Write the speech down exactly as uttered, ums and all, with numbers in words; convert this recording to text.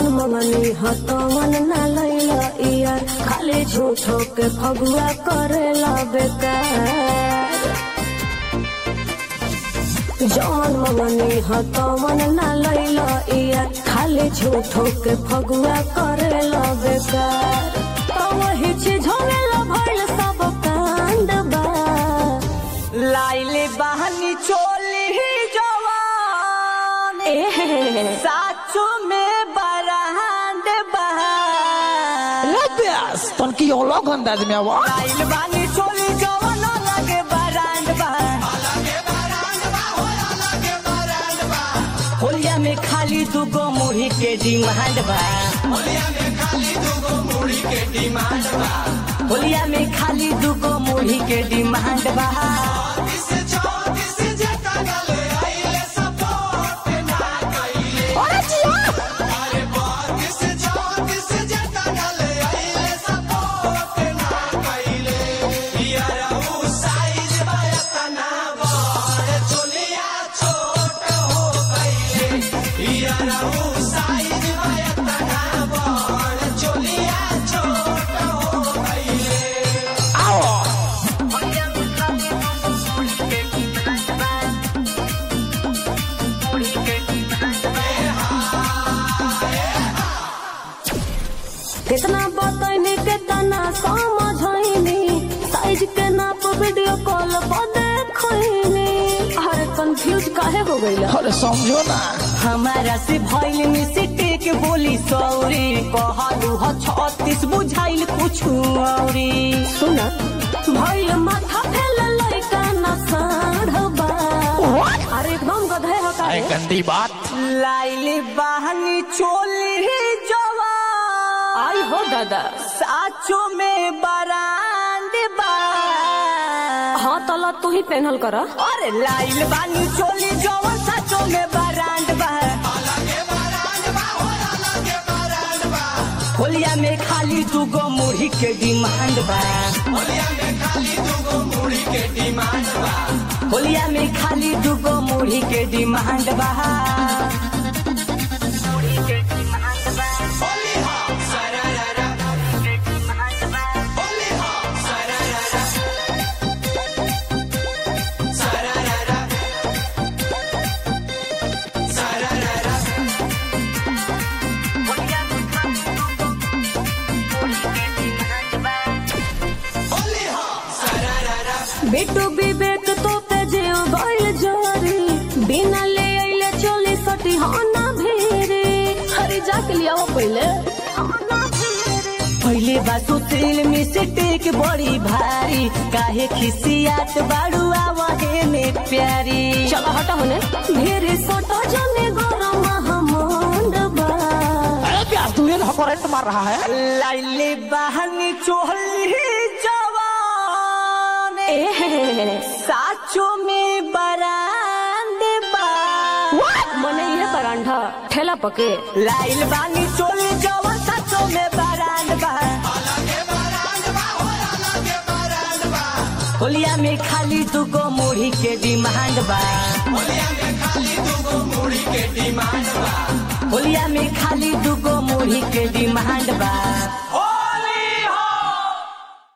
मंगनी हतवन ना लैला यार खाली झूठो के फगुआ करेला बेकार जौन मंगनी हतवन ना लैला यार खाली झूठो के फगुआ करेला बेकार तो वही चीज होवेला भइल सब कांड बा लाइले बहनी चोली जवान साचो में बरहांड बहा Lepias, ton ki olog अंदाज में आवा लाइल बहनी चोली जवान लगे बरहांड बहा होलिया में खाली दुगो मुड़ी के डिमांड बा होलिया में खाली दुगो मुड़ी के डिमांड बा होलिया में खाली दुगो मुड़ी के डिमांड बा कितना बतैनी कितना समझैनी साइज के नाप वीडियो कॉल पर देखैनी अरे कंफ्यूज काहे हो गइल अरे समझो ना हमारा से भइल मिस्टेक बोली सॉरी कहलू ह छत्तीस बुझाइल कुछ औरी सुन भइल माथा फेल लइका ना साढ़बा अरे एकदम गधे हो का गंदी बात लाइले बहनी चोली जवान आई हो दादा साचो में बरांड बा हाँ तला तू ही पहनल कर अरे लाइल बानी चोली जवान साचो में बरांड बा होलिया में खाली दुगो मुड़ी के डिमांड बा होलिया में खाली दुगो मुड़ी के डिमांड बा होलिया में खाली दुगो मुड़ी के डिमांड बा बेटू विवेक तो पे जीव गइल जोरी बिना ले आइले चोली सटी होना भेरे हरी जाके लिया वो पहले पहले बासु तेल में से टेक बड़ी भारी काहे खिसियात बाड़ू आवे में प्यारी चलो हटा होने भेरे सोटा जाने गरम हमंड बा अरे प्यास तू ये करंट मार रहा है लाइले बहनी चोली जवान साचो में बरांड बा मने ये बरांडा ठेला पके लाइल बानी चोली जवान साचो में बरांड बा होलिया में खाली दुगो मुड़ी के डिमांड बा होलिया में खाली दुगो मुड़ी के डिमांड बा होलिया में खाली दुगो मुड़ी के डिमांड बा।